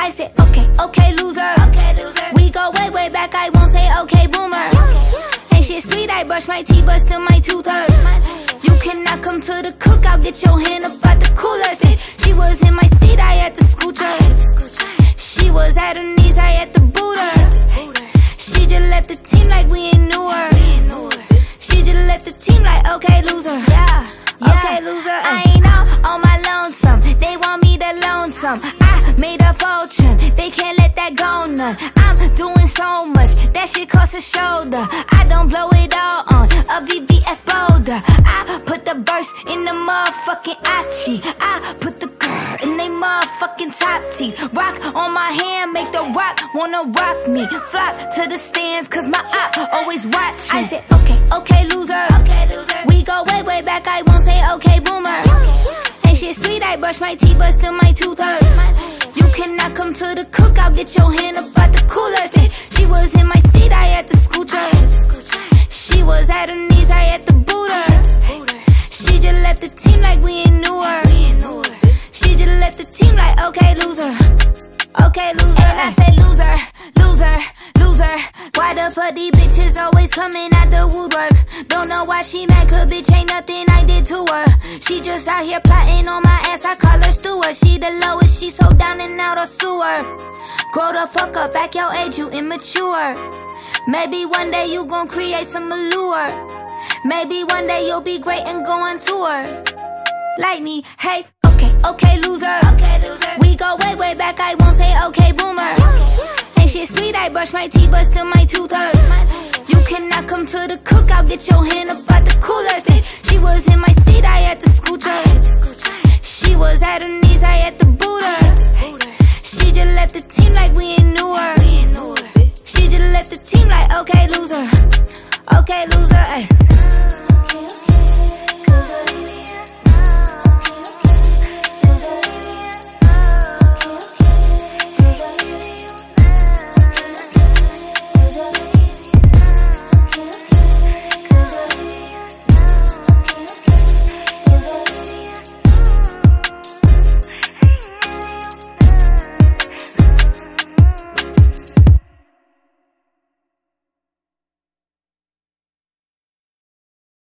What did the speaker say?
I said, okay, loser. We go way back, I won't say okay, boomer. Ain't shit sweet, I brush my teeth, but still my tooth hurt. You cannot come to the cookout, get your hand up out the cooler. Said she was in my seat, I had to scoot her. She was at her knees, I had to boot her. She just left the team like we ain't knew her. She just left the team like, okay, loser. Okay, loser. I ain't out on my lonesome. They want me to loan some. I made a fortune. They can't let that go none. I'm doing so much. That shit costs a shoulder. I don't blow it all on a VVS Boulder. I put the burst in the motherfucking Achi. I put the girl in they motherfucking top teeth. Rock on my hand, make the rock wanna rock me. Flock to the stands, cause my eye always watching. I said, okay, loser. We go way back, I won't say okay, boomer. Ain't shit sweet, I brush my teeth, but still my tooth hurt. You cannot come to the cookout, get your hand up out the cooler. Said she was in my seat, I had to scoot her. She was at her knees, I had to boot her. She just left the team like we ain't knew her. She just left the team like, okay, loser. Okay, loser. And I said loser. Why the fuck these bitches always coming out the woodwork? Don't know why she mad, cause bitch ain't nothing I did to her. She just out here plotting on my ass, I call her Stewart. She the lowest, she so down and out of sewer. Grow the fuck up, back your age, you immature. Maybe one day you gon' create some allure. Maybe one day you'll be great and go on tour. Like me, hey, okay, loser. We go way back, I won't say okay, boomer. Ain't shit sweet, I brush my teeth, but still my tooth hurt. You cannot come to the cookout, get your hand up out the cooler. Said she was in my seat, I had to scoot her. She was at her knees, I had to boot her. She just left the team like we ain't knew her. She just left the team like, okay, loser. Okay, loser, ayy.